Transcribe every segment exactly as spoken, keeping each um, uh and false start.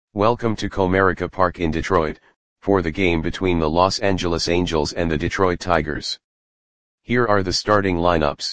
Welcome to Comerica Park in Detroit, for the game between the Los Angeles Angels and the Detroit Tigers. Here are the starting lineups.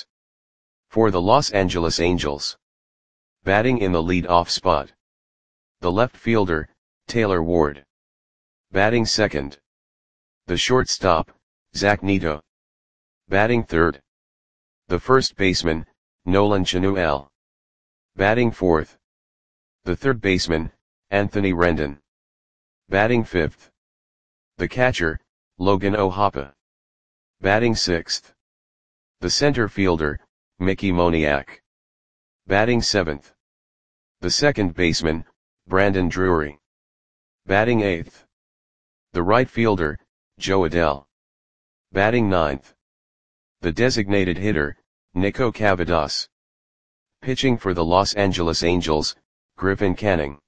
For the Los Angeles Angels. Batting in the lead-off spot. The left fielder, Taylor Ward. Batting second. The shortstop, Zach Neto. Batting third. The first baseman, Nolan Chanuel. Batting fourth. The third baseman, Anthony Rendon. Batting fifth. The catcher, Logan O'Hoppe. Batting sixth. The center fielder, Mickey Moniak. Batting seventh. The second baseman, Brandon Drury. Batting eighth. The right fielder, Jo Adell. Batting ninth. The designated hitter, Nico Cavadas. Pitching for the Los Angeles Angels, Griffin Canning.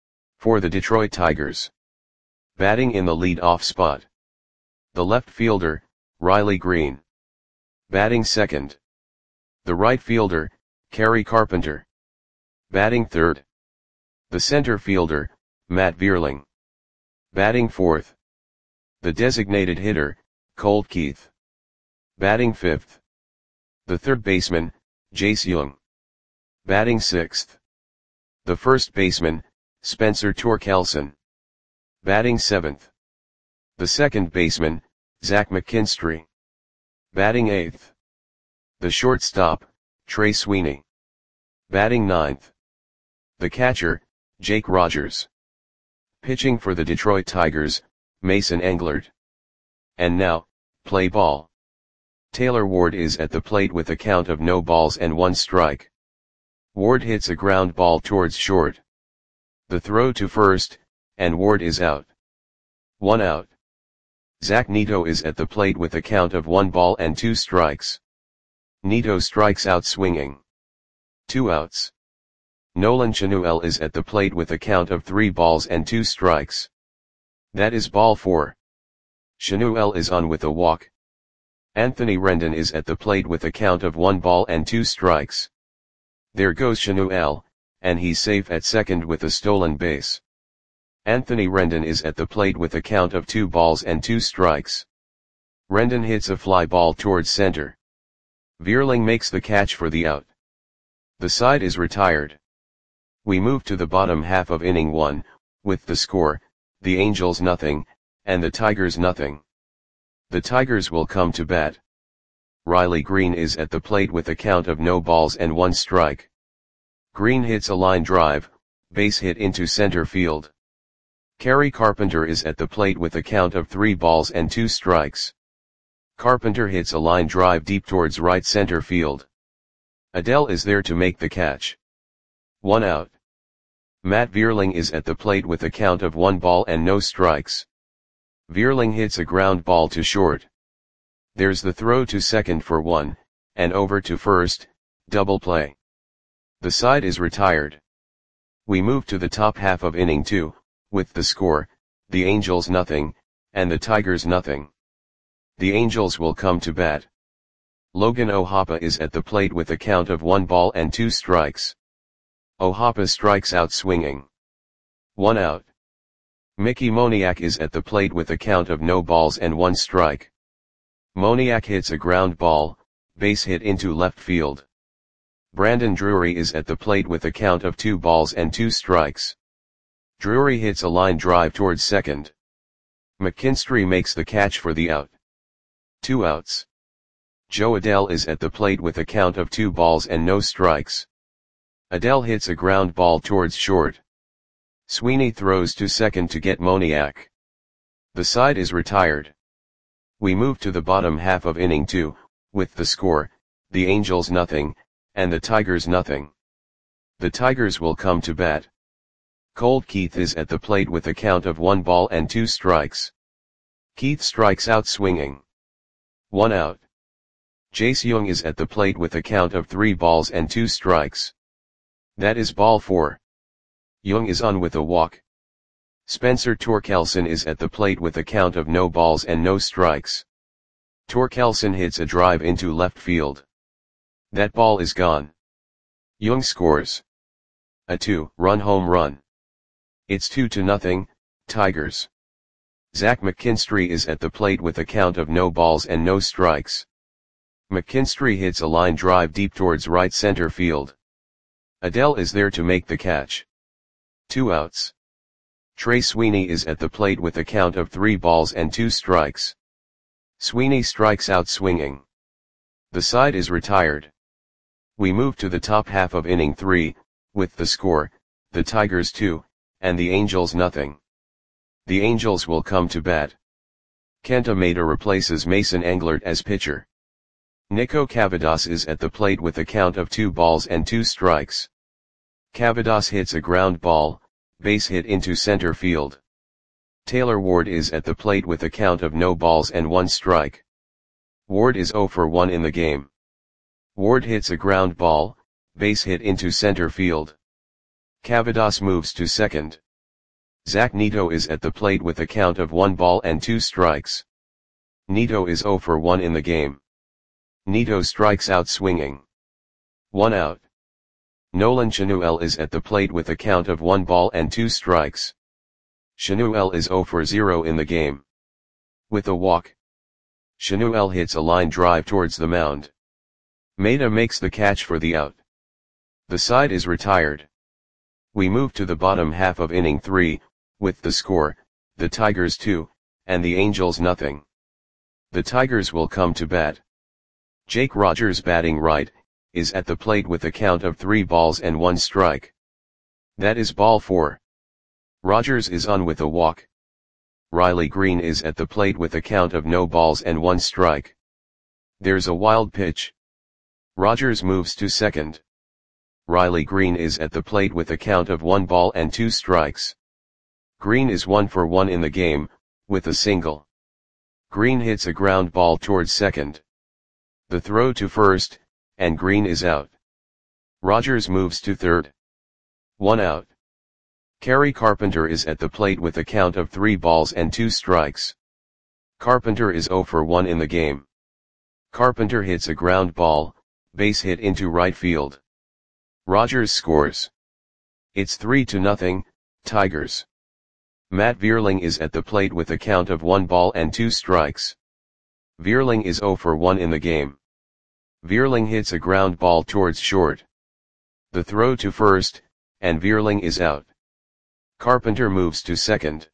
For the Detroit Tigers. Batting in the lead-off spot. The left fielder, Riley Green. Batting second. The right fielder, Kerry Carpenter. Batting third. The center fielder, Matt Vierling. Batting fourth. The designated hitter, Colt Keith. Batting fifth. The third baseman, Jace Jung. Batting sixth. The first baseman, Spencer Torkelson. Batting seventh. The second baseman, Zach McKinstry. Batting eighth. The shortstop, Trey Sweeney. Batting ninth. The catcher, Jake Rogers. Pitching for the Detroit Tigers, Mason Englert. And now, play ball. Taylor Ward is at the plate with a count of no balls and one strike. Ward hits a ground ball towards short. The throw to first, and Ward is out. One out. Zach Neto is at the plate with a count of one ball and two strikes. Neto strikes out swinging. Two outs. Nolan Chanuel is at the plate with a count of three balls and two strikes. That is ball four. Chanuel is on with a walk. Anthony Rendon is at the plate with a count of one ball and two strikes. There goes Chanuel, and he's safe at second with a stolen base. Anthony Rendon is at the plate with a count of two balls and two strikes. Rendon hits a fly ball towards center. Vierling makes the catch for the out. The side is retired. We move to the bottom half of inning one, with the score, the Angels nothing, and the Tigers nothing. The Tigers will come to bat. Riley Green is at the plate with a count of no balls and one strike. Green hits a line drive, base hit into center field. Kerry Carpenter is at the plate with a count of three balls and two strikes. Carpenter hits a line drive deep towards right center field. Adell is there to make the catch. One out. Matt Vierling is at the plate with a count of one ball and no strikes. Vierling hits a ground ball to short. There's the throw to second for one, and over to first, double play. The side is retired. We move to the top half of inning two, with the score, the Angels nothing, and the Tigers nothing. The Angels will come to bat. Logan O'Hoppe is at the plate with a count of one ball and two strikes. O'Hoppe strikes out swinging. One out. Mickey Moniak is at the plate with a count of no balls and one strike. Moniak hits a ground ball, base hit into left field. Brandon Drury is at the plate with a count of two balls and two strikes. Drury hits a line drive towards second. McKinstry makes the catch for the out. Two outs. Jo Adell is at the plate with a count of two balls and no strikes. Adell hits a ground ball towards short. Sweeney throws to second to get Moniak. The side is retired. We move to the bottom half of inning two, with the score, the Angels nothing, and the Tigers nothing. The Tigers will come to bat. Colt Keith is at the plate with a count of one ball and two strikes. Keith strikes out swinging. One out. Jace Jung is at the plate with a count of three balls and two strikes. That is ball four. Jung is on with a walk. Spencer Torkelson is at the plate with a count of no balls and no strikes. Torkelson hits a drive into left field. That ball is gone. Jung scores a two-run home run. It's two to nothing, Tigers. Zach McKinstry is at the plate with a count of no balls and no strikes. McKinstry hits a line drive deep towards right center field. Adell is there to make the catch. Two outs. Trey Sweeney is at the plate with a count of three balls and two strikes. Sweeney strikes out swinging. The side is retired. We move to the top half of inning three, with the score, the Tigers two, and the Angels nothing. The Angels will come to bat. Kenta Maeda replaces Mason Englert as pitcher. Nico Cavadas is at the plate with a count of two balls and two strikes. Cavadas hits a ground ball, base hit into center field. Taylor Ward is at the plate with a count of no balls and one strike. Ward is zero for one in the game. Ward hits a ground ball, base hit into center field. Cavadas moves to second. Zach Neto is at the plate with a count of one ball and two strikes. Neto is zero for one in the game. Neto strikes out swinging. One out. Nolan Chanuel is at the plate with a count of one ball and two strikes. Chanuel is zero for zero in the game. With a walk. Chanuel hits a line drive towards the mound. Maeda makes the catch for the out. The side is retired. We move to the bottom half of inning three, with the score, the Tigers two, and the Angels nothing. The Tigers will come to bat. Jake Rogers batting right, is at the plate with a count of three balls and one strike. That is ball four. Rogers is on with a walk. Riley Green is at the plate with a count of no balls and one strike. There's a wild pitch. Rogers moves to second. Riley Green is at the plate with a count of one ball and two strikes. Green is one for one in the game, with a single. Green hits a ground ball towards second. The throw to first, and Green is out. Rogers moves to third. One out. Kerry Carpenter is at the plate with a count of three balls and two strikes. Carpenter is zero for one in the game. Carpenter hits a ground ball, base hit into right field. Rogers scores. It's three to nothing, Tigers. Matt Vierling is at the plate with a count of one ball and two strikes. Vierling is zero for one in the game. Vierling hits a ground ball towards short. The throw to first, and Vierling is out. Carpenter moves to second.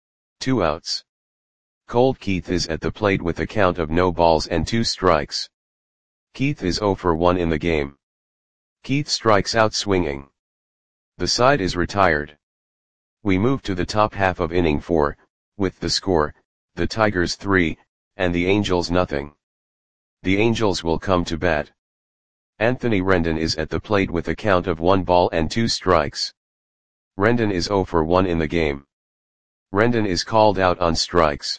Two outs. Colt Keith is at the plate with a count of no balls and two strikes. Keith is zero for one in the game. Keith strikes out swinging. The side is retired. We move to the top half of inning four, with the score, the Tigers three, and the Angels nothing. The Angels will come to bat. Anthony Rendon is at the plate with a count of one ball and two strikes. Rendon is zero for one in the game. Rendon is called out on strikes.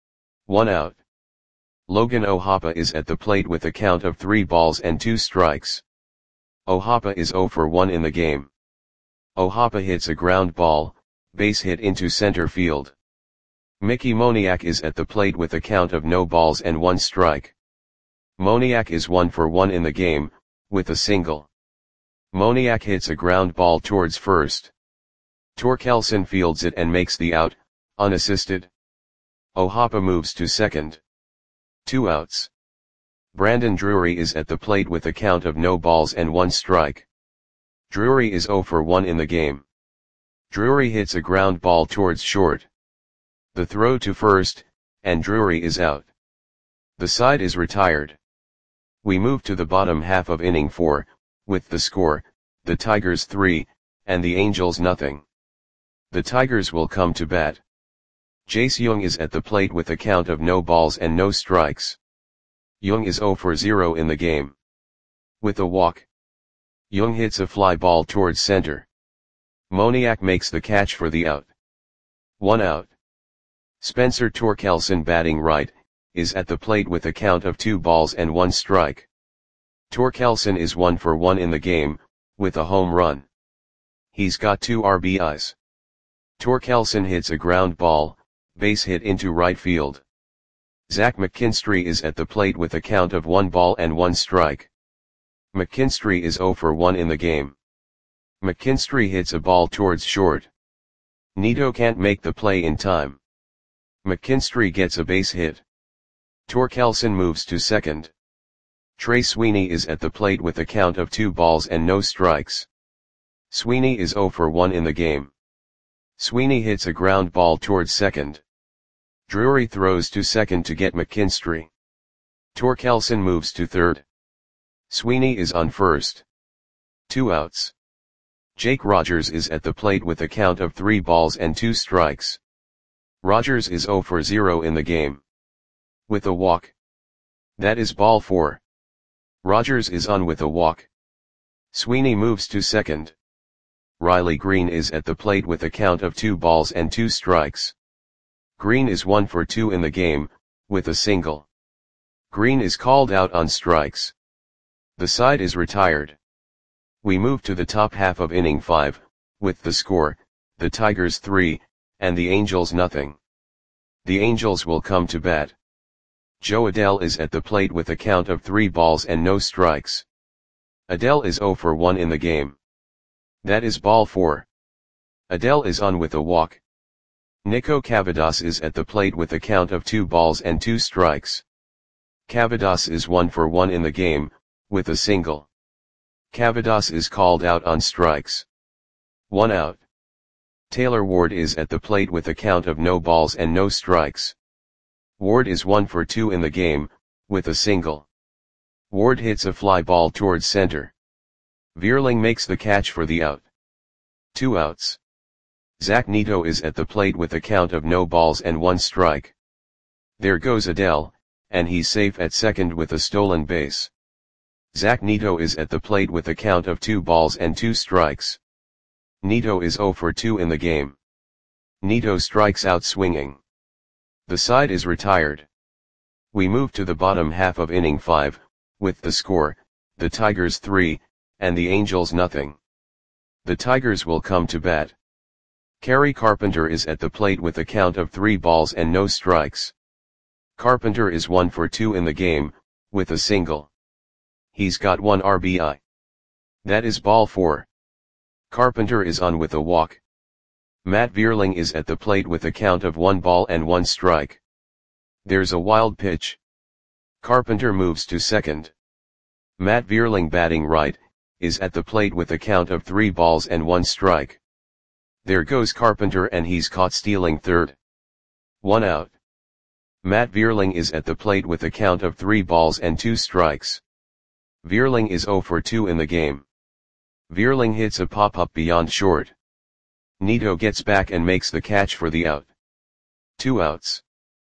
One out. Logan O'Hoppe is at the plate with a count of three balls and two strikes. O'Hoppe is zero for one in the game. O'Hoppe hits a ground ball, base hit into center field. Mickey Moniak is at the plate with a count of no balls and one strike. Moniak is one for one in the game, with a single. Moniak hits a ground ball towards first. Torkelson fields it and makes the out, unassisted. O'Hoppe moves to second. Two outs. Brandon Drury is at the plate with a count of no balls and one strike. Drury is zero for one in the game. Drury hits a ground ball towards short. The throw to first, and Drury is out. The side is retired. We move to the bottom half of inning four, with the score, the Tigers three, and the Angels nothing. The Tigers will come to bat. Jace Jung is at the plate with a count of no balls and no strikes. Jung is zero for zero in the game. With a walk. Jung hits a fly ball towards center. Moniak makes the catch for the out. One out. Spencer Torkelson batting right, is at the plate with a count of two balls and one strike. Torkelson is one for one in the game, with a home run. He's got two R B Is. Torkelson hits a ground ball, base hit into right field. Zach McKinstry is at the plate with a count of one ball and one strike. McKinstry is zero for one in the game. McKinstry hits a ball towards short. Nito can't make the play in time. McKinstry gets a base hit. Torkelson moves to second. Trey Sweeney is at the plate with a count of two balls and no strikes. Sweeney is zero for one in the game. Sweeney hits a ground ball towards second. Drury throws to second to get McKinstry. Torkelson moves to third. Sweeney is on first. Two outs. Jake Rogers is at the plate with a count of three balls and two strikes. Rogers is zero for zero in the game. With a walk. That is ball four. Rogers is on with a walk. Sweeney moves to second. Riley Green is at the plate with a count of two balls and two strikes. Green is one for two in the game, with a single. Green is called out on strikes. The side is retired. We move to the top half of inning five, with the score, the Tigers three, and the Angels nothing. The Angels will come to bat. Joe Adell is at the plate with a count of three balls and no strikes. Adell is zero for one in the game. That is ball four. Adell is on with a walk. Nico Cavadas is at the plate with a count of two balls and two strikes. Cavadas is one for one in the game, with a single. Cavadas is called out on strikes. One out. Taylor Ward is at the plate with a count of no balls and no strikes. Ward is one for two in the game, with a single. Ward hits a fly ball towards center. Vierling makes the catch for the out. Two outs. Zach Neto is at the plate with a count of no balls and one strike. There goes Adell, and he's safe at second with a stolen base. Zach Neto is at the plate with a count of two balls and two strikes. Neto is zero for two in the game. Neto strikes out swinging. The side is retired. We move to the bottom half of inning five, with the score, the Tigers three, and the Angels nothing. The Tigers will come to bat. Kerry Carpenter is at the plate with a count of three balls and no strikes. Carpenter is one for two in the game, with a single. He's got one R B I. That is ball four. Carpenter is on with a walk. Matt Vierling is at the plate with a count of one ball and one strike. There's a wild pitch. Carpenter moves to second. Matt Vierling, batting right, is at the plate with a count of three balls and one strike. There goes Carpenter, and he's caught stealing third. One out. Matt Vierling is at the plate with a count of three balls and two strikes. Vierling is zero for two in the game. Vierling hits a pop-up beyond short. Neto gets back and makes the catch for the out. Two outs.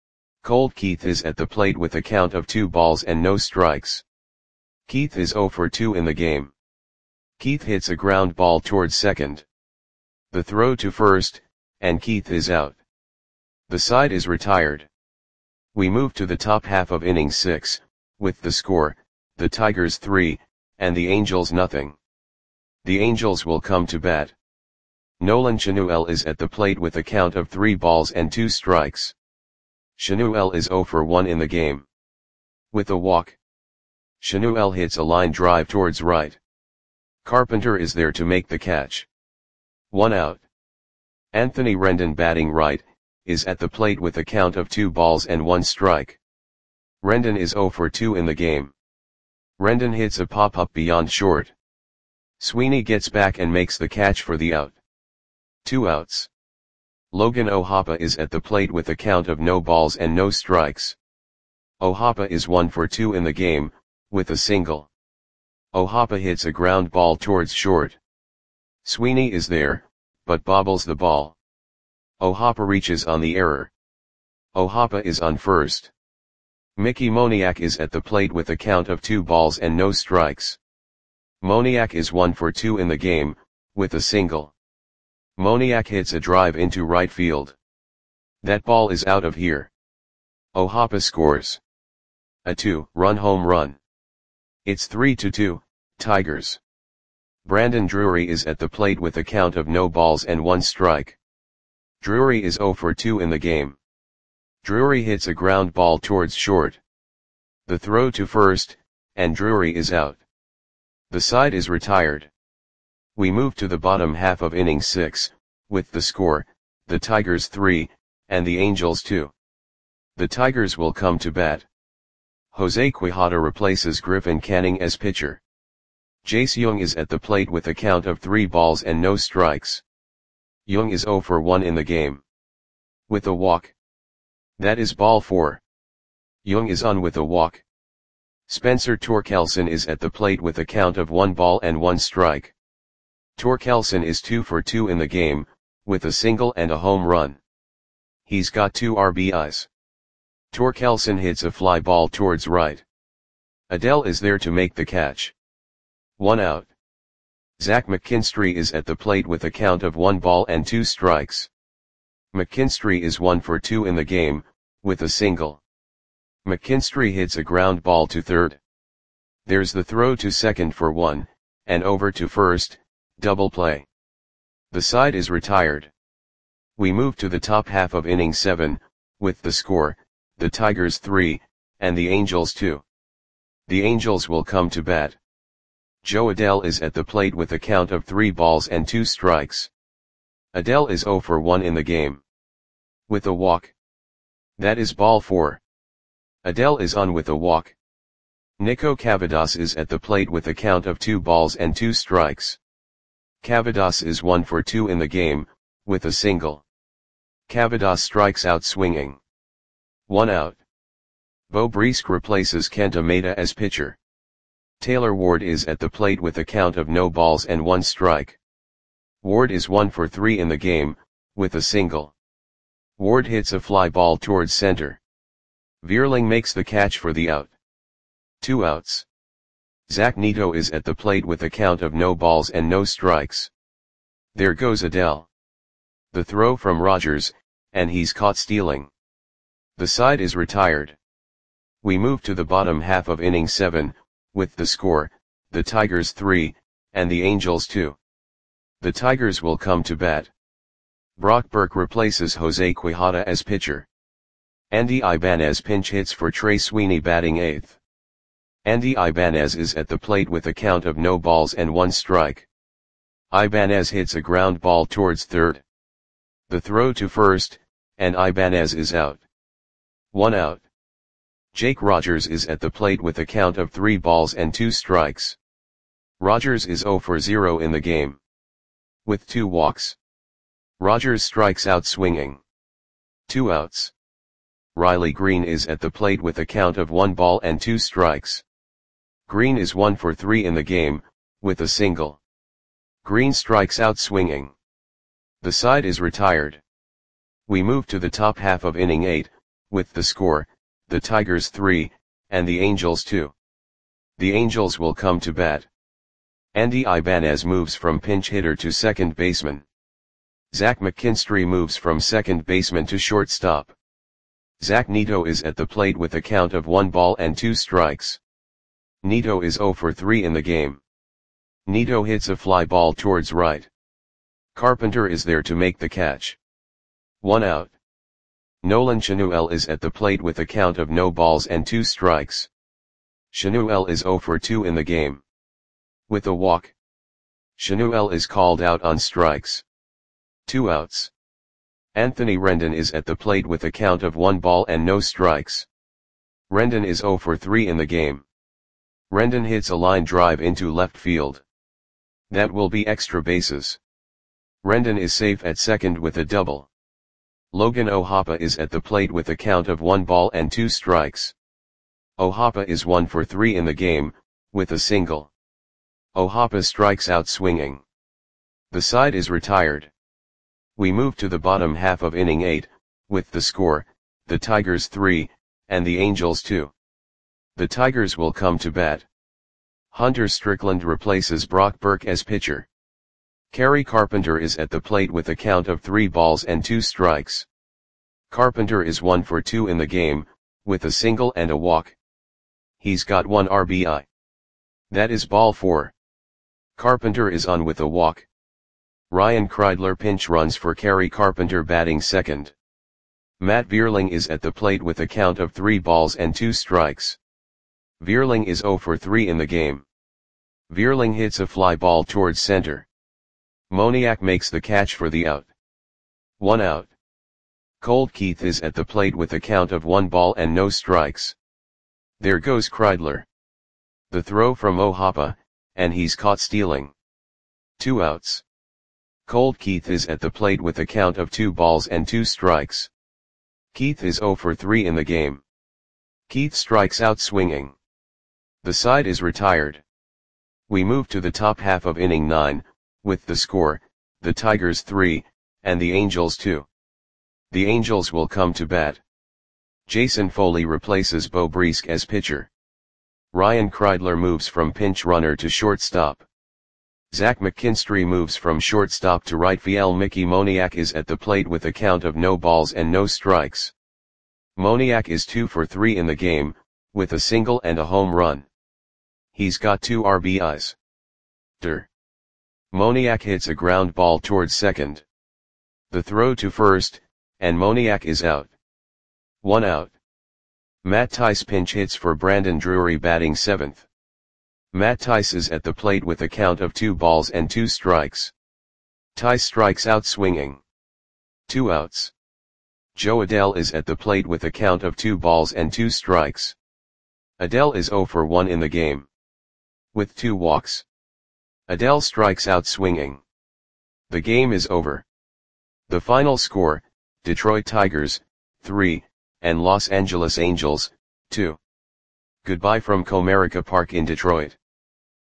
Colt Keith is at the plate with a count of two balls and no strikes. Keith is zero for two in the game. Keith hits a ground ball towards second. The throw to first, and Keith is out. The side is retired. We move to the top half of inning six, with the score, the Tigers three, and the Angels nothing. The Angels will come to bat. Nolan Chanuel is at the plate with a count of three balls and two strikes. Chanuel is zero for one in the game. With a walk. Chanuel hits a line drive towards right. Carpenter is there to make the catch. One out. Anthony Rendon, batting right, is at the plate with a count of two balls and one strike. Rendon is zero for two in the game. Rendon hits a pop-up beyond short. Sweeney gets back and makes the catch for the out. Two outs. Logan O'Hoppe is at the plate with a count of no balls and no strikes. O'Hoppe is one for two in the game, with a single. O'Hoppe hits a ground ball towards short. Sweeney is there, but bobbles the ball. O'Hoppe reaches on the error. O'Hoppe is on first. Mickey Moniak is at the plate with a count of two balls and no strikes. Moniak is one for two in the game, with a single. Moniak hits a drive into right field. That ball is out of here. O'Hoppe scores a two-run home run. It's three to two, Tigers. Brandon Drury is at the plate with a count of no balls and one strike. Drury is zero for two in the game. Drury hits a ground ball towards short. The throw to first, and Drury is out. The side is retired. We move to the bottom half of inning six, with the score, the Tigers three, and the Angels two. The Tigers will come to bat. Jose Quijada replaces Griffin Canning as pitcher. Jace Jung is at the plate with a count of three balls and no strikes. Jung is zero for one in the game. With a walk. That is ball four. Jung is on with a walk. Spencer Torkelson is at the plate with a count of one ball and one strike. Torkelson is two for two in the game, with a single and a home run. He's got two R B Is. Torkelson hits a fly ball towards right. Adell is there to make the catch. One out. Zach McKinstry is at the plate with a count of one ball and two strikes. McKinstry is one for two in the game, with a single. McKinstry hits a ground ball to third. There's the throw to second for one, and over to first, double play. The side is retired. We move to the top half of inning seven, with the score, the Tigers three, and the Angels two. The Angels will come to bat. Joe Adell is at the plate with a count of three balls and two strikes. Adell is zero for one in the game. With a walk. That is ball four. Adell is on with a walk. Nico Cavadas is at the plate with a count of two balls and two strikes. Cavadas is one for two in the game, with a single. Cavadas strikes out swinging. One out. Bo Brisk replaces Kenta Maeda as pitcher. Taylor Ward is at the plate with a count of no balls and one strike. Ward is one for three in the game, with a single. Ward hits a fly ball towards center. Vierling makes the catch for the out. Two outs. Zach Neto is at the plate with a count of no balls and no strikes. There goes Adell. The throw from Rogers, and he's caught stealing. The side is retired. We move to the bottom half of inning seven, with the score, the Tigers three, and the Angels two. The Tigers will come to bat. Brock Burke replaces Jose Quijada as pitcher. Andy Ibanez pinch hits for Trey Sweeney batting eighth. Andy Ibanez is at the plate with a count of no balls and one strike. Ibanez hits a ground ball towards third. The throw to first, and Ibanez is out. One out. Jake Rogers is at the plate with a count of three balls and two strikes. Rogers is zero for zero in the game. With two walks. Rogers strikes out swinging. Two outs. Riley Green is at the plate with a count of one ball and two strikes. Green is one for three in the game, with a single. Green strikes out swinging. The side is retired. We move to the top half of inning eight, with the score, the Tigers three, and the Angels two. The Angels will come to bat. Andy Ibanez moves from pinch hitter to second baseman. Zach McKinstry moves from second baseman to shortstop. Zach Neto is at the plate with a count of one ball and two strikes. Neto is zero for three in the game. Neto hits a fly ball towards right. Carpenter is there to make the catch. One out. Nolan Chanuel is at the plate with a count of no balls and two strikes. Chanuel is zero for two in the game. With a walk. Chanuel is called out on strikes. Two outs. Anthony Rendon is at the plate with a count of one ball and no strikes. Rendon is zero for three in the game. Rendon hits a line drive into left field. That will be extra bases. Rendon is safe at second with a double. Logan O'Hoppe is at the plate with a count of one ball and two strikes. O'Hoppe is one for three in the game, with a single. O'Hoppe strikes out swinging. The side is retired. We move to the bottom half of inning eight, with the score, the Tigers three, and the Angels two. The Tigers will come to bat. Hunter Strickland replaces Brock Burke as pitcher. Kerry Carpenter is at the plate with a count of three balls and two strikes. Carpenter is one for two in the game, with a single and a walk. He's got one R B I. That is ball four. Carpenter is on with a walk. Ryan Kreidler pinch runs for Kerry Carpenter batting second. Matt Vierling is at the plate with a count of three balls and two strikes. Vierling is zero for three in the game. Vierling hits a fly ball towards center. Moniak makes the catch for the out. One out. Colt Keith is at the plate with a count of one ball and no strikes. There goes Kreidler. The throw from O'Hoppe, and he's caught stealing. Two outs. Colt Keith is at the plate with a count of two balls and two strikes. Keith is zero for three in the game. Keith strikes out swinging. The side is retired. We move to the top half of inning nine, with the score, the Tigers three, and the Angels two. The Angels will come to bat. Jason Foley replaces Beau Briesque as pitcher. Ryan Kreidler moves from pinch runner to shortstop. Zach McKinstry moves from shortstop to right field. Mickey Moniak is at the plate with a count of no balls and no strikes. Moniak is two for three in the game, with a single and a home run. He's got two R B Is. Der. Moniak hits a ground ball towards second. The throw to first, and Moniak is out. One out. Matt Thaiss pinch hits for Brandon Drury batting seventh. Matt Thaiss is at the plate with a count of two balls and two strikes. Thaiss strikes out swinging. Two outs. Joe Adell is at the plate with a count of two balls and two strikes. Adell is zero for one in the game. With two walks. Adell strikes out swinging. The game is over. The final score, Detroit Tigers, three, and Los Angeles Angels, two. Goodbye from Comerica Park in Detroit.